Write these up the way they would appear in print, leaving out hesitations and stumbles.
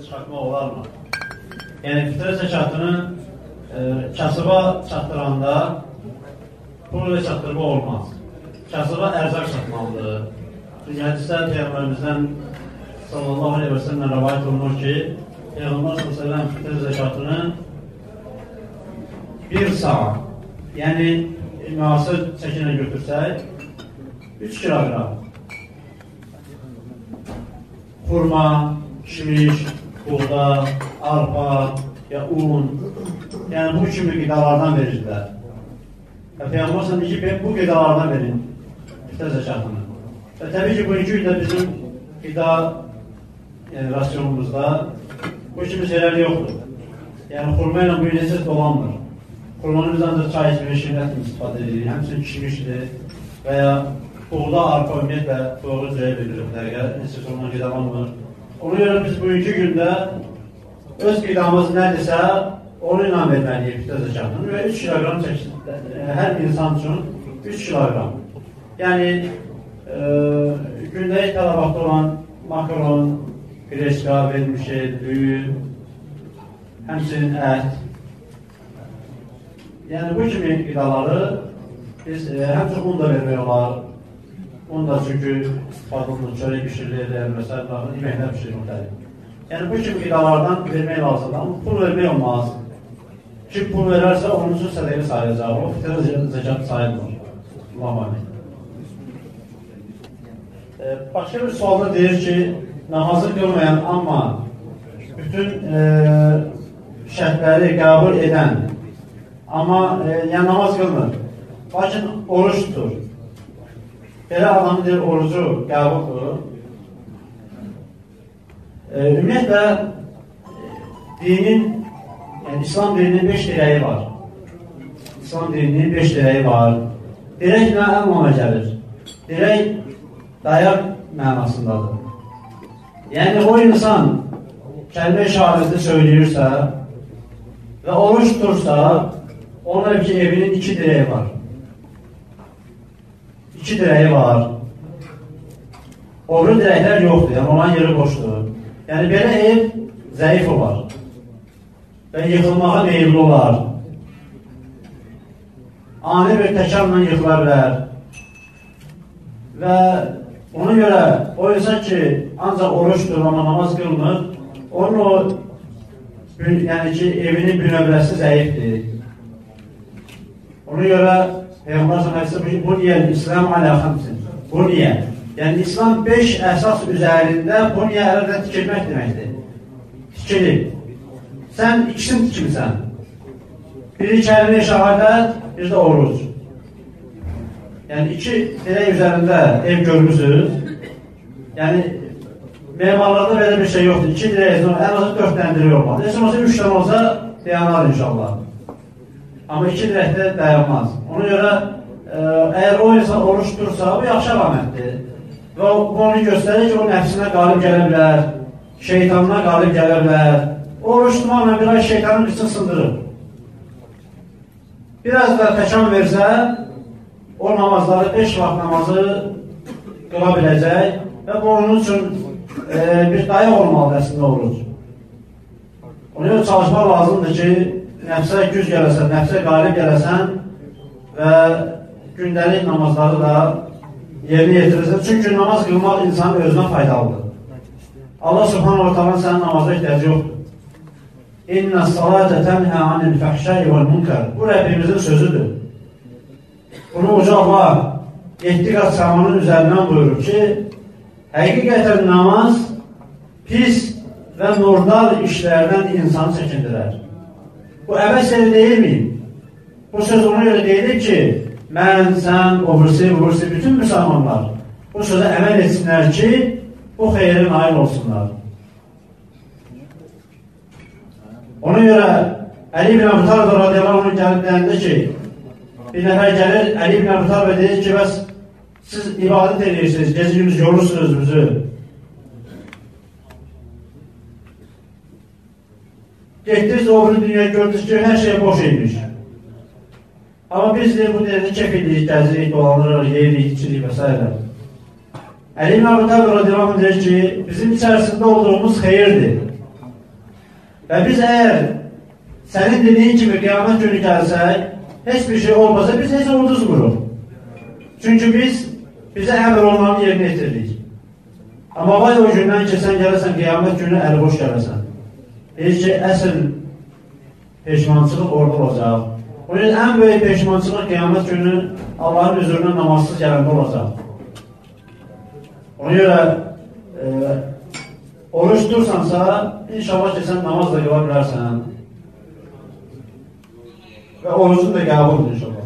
çıxartmaq olarmı? Yəni, fitrə zəkatını kasıba çatdıranda pul ilə çatdırma olmaz. Kasıba ərzaq satmalıdır. Çünki hədislər Peyğəmbərimizdən sallallahu aleyhi və səlləmlə rəvayət olunur ki, Peyğəmbər sallallahu aleyhi və səlləm fitrə zəkatını bir saat, yəni müasir çəkinə götürsək, 3 kilogram xurma, kişmiş, buğda, arpa, ya un, yəni bu kimi qidalardan verirlər. Və Peyğəmbər sallallahu aleyhi və səlləm bu qidalardan verin fitrə zəkatını. Və təbii ki, bugünkü ildə bizim qida rasyonumuzda bu kimi şeylər yoxdur. Yəni, xurma ilə bu il necə dolanmır. Xurmanı biz ancaq çay içmə şirkət kimi istifadə edirik, həmçinin kişmişdir və ya buğda, arpa, ümumiyyətlə doğru cürəyə verilirlər, necə ondan qidalanmır. Ona görə biz bugünkü gündə öz qidamız nədirsə, onu ilə verməliyik fitrə zəkatını və 3 kilogram çəkildir. Hər insan üçün 3 kilogram. Yəni, gündəlik tələbatda olan makaron, greşka, vermişet, düyün, həmçinin ət. Yəni, bu kimi qidaları biz həmçinin un da vermək olar. Un da çünki fadıldır, çörək pişirilir, məsələn, yeməklər pişirilir müxtəlif. Yəni, bu kimi qidalardan vermək lazımdır, amma pul vermək olmaz. Kim pul verərsə, onun üçün sədəqə sayılacaq, o fitrə zəkat sayılmır. Allah'a emanet. Başqa bir sualda deyir ki, namazı qılmayan, amma bütün şərtləri qəbul edən, amma yəni namaz qılmır, lakin oruç tutur. Belə adamın deyir, orucu qəbuldur. Ümumiyyətlə, dinin, yəni İslam dininin 5 dirəyi var. İslam dininin 5 dirəyi var. Dirək nə anlama gəlir? Dirək dayaq mənasındadır. Yəni, o insan kəlmə-i şəhadəti söyləyirsə və oruç tutursa, ona ki, evinin 2 dirəyi var. 2 dirəyi var. Obru dirəklər yoxdur, yəni olan yeri boşdur. Yəni, belə ev zəif olar və yıxılmağa meyilli olar. Ani bir təkamla yıxıla bilər. Və ona görə o insan ki, ancaq oruçdur, amma namaz qılmır, onun o, yəni ki, evinin bünövrəsi zəifdir. Ona görə Peyğəmbər sallallahu bu niyə İslam alə xəmsin. Bu niyə? Yəni, İslam 5 əsas üzərində bu niyə əldə tikilmək deməkdir. Tikilib. Sən ikisini tikilsən. Biri kəlmə-i şəhadət, bir də oruc. Yəni, 2 dirək üzərində ev görmüsünüz. Yəni, memarlarda belə bir şey yoxdur. 2 dirək üzərində, ən azı 4 dənə dirək olmalı. Heç olmasa 3 dənə olsa, dayanar inşallah. Amma 2 dirəkdə dayanmaz. Ona görə, əgər o insan oruç dursa, bu yaxşı əlamətdir. Və onu göstərir ki, o nəfsinə qalib gələ bilər, şeytanına qalib gələ bilər. Oruç tutmaqla bir ay şeytanın qıçını sındırır. Biraz da təkan versə, o namazları, 5 vaxt namazı qıla biləcək və bu onun üçün bir dayaq olmalıdır əslində oruc. Ona görə çalışmaq lazımdır ki, nəfsə güc gələsən, nəfsə qalib gələsən və gündəlik namazları da yerinə yetirirsən. Çünki namaz qılmaq insanın özünə faydalıdır. Allah subhanahu wa ta'ala sənin namaza ihtiyacı yoxdur. İnnə salətə tənhə anil fəhşəyi vəl münkər. Bu Rəbbimizin sözüdür. Bunu Uca Allah 7 qat səmanın üzərindən buyurur ki, həqiqətən namaz pis və murdar işlərdən insanı çəkindirər. Bu əbəs yeri deyilmiyim. Bu söz ona görə deyilir ki, mən, sən, obrisi, bütün müsəlmanlar bu sözə əməl etsinlər ki, bu xeyri nail olsunlar. Ona görə Əli ibn Əbu Talib radiyallahu anh gəlib deyəndə ki, bir nəfər gəlir, Əli ibn Əbu Talib deyir ki, bəs siz ibadət edirsiniz, gecə gündüz yorursunuz özünüzü. Getdiniz, o bir dünyaya gördünüz ki, hər şey boş imiş. Amma biz de bu derdi kef edirik, gəzirik, dolanırıq, yeyirik, içirik və s. Əli ibn Əbu Talib radiyallahu anh deyir ki, bizim içərisində olduğumuz xeyirdir. Və biz əgər sənin dediyin kimi qiyamət günü gəlsək, heç bir şey olmasa biz heç uduzmuruq. Çünki bizə əmr olmanı yerinə yetirdik. Amma vay o gündən ki, sən gələsən qiyamət günü əli boş gələsən. Deyir ki, əsl peşmançılıq orada olacaq. O yüzden ən böyük peşmançılıq qiyamət günü Allahın huzuruna namazsız gələndə olacaq. Ona görə oruç dursansa, inşallah ki, sən namaz da qıla bilərsən. Və orucun da qəbuldur inşallah.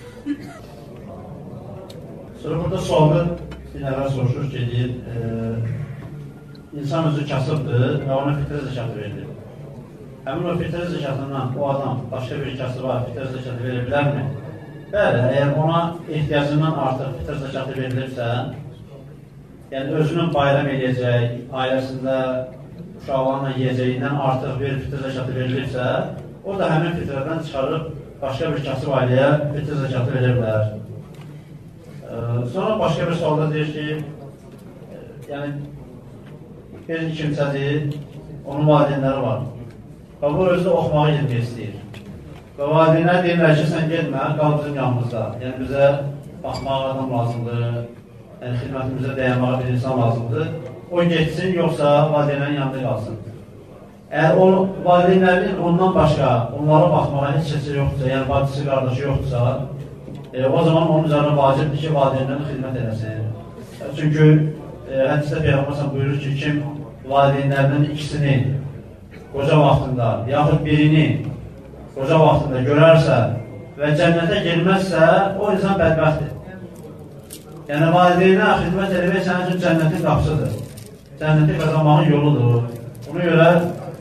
Sonra burada sualda bir nəfər soruşur ki, deyir, insan özü kasıbdır və ona fitrə zəkatı verilir. Həmin o fitrə zəkatından o adam başqa bir kasıba fitrə zəkatı verə bilərmi? Bəli, əgər ona ehtiyacından artıq fitrə zəkatı verilirsə, yəni özünün bayram edəcək, ailəsində uşaqlarla yiyəcəyindən artıq bir fitrə zəkatı verilirsə, o da həmin fitrədən çıxarıb başqa bir kasıb ailəyə fitrə zəkatı verə bilər. Sonra başqa bir sualda deyir ki, yəni bir kimsədir, onun valideynləri var. Və bu özü də oxumağı getmək istəyir. Və valideynlər deyirlər ki, sən getmə, qal bizim yanımızda. Yəni bizə baxmaq adam lazımdır, yəni xidmətimizə dayanmağa bir insan lazımdır. O getsin, yoxsa valideynlərin yanında qalsın. Əgər o valideynlərin ondan başqa, onlara baxmağa heç kəsi yoxdursa, yəni bacısı, qardaşı yoxdursa, o zaman onun üzərində vacibdir ki, valideynlərin xidmət edəsin. Çünki hədisdə Peyğəmbər buyurur ki, kim valideynlərinin ikisini qoca vaxtında, yaxud birini qoca vaxtında görərsə və cənnətə girməzsə, o insan bədbəxtdir. Yəni, valideynə xidmət eləmək sənin üçün cənnətin qapısıdır. Cənnəti qazanmağın yoludur. Buna görə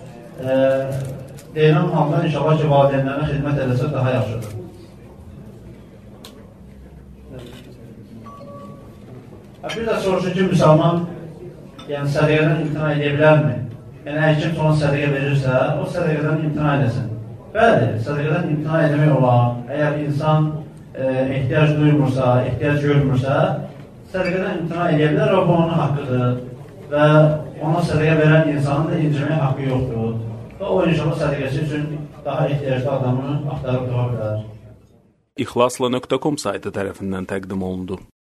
deyilən halda inşallah ki, valideynlərə xidmət edəsə daha yaxşıdır. Bir də soruşur ki, müsəlman sədəqədən imtina edə bilərmi? Yəni, hər kim ona sədəqə verirsə, o sədəqədən imtina edəsin. Bəli, sədəqədən imtina etmək olar. Əgər insan ehtiyac duymursa, ehtiyac görmürsə, sədəqədən imtina edə bilər, o bu onun haqqıdır. Və ona sədəqə verən insanın da inciməyə haqqı yoxdur. Və o inşallah sədəqəsi üçün daha ehtiyaclı adamı axtarıb tapa bilər. İxlasla.com saytı tərəfindən təqdim olundu.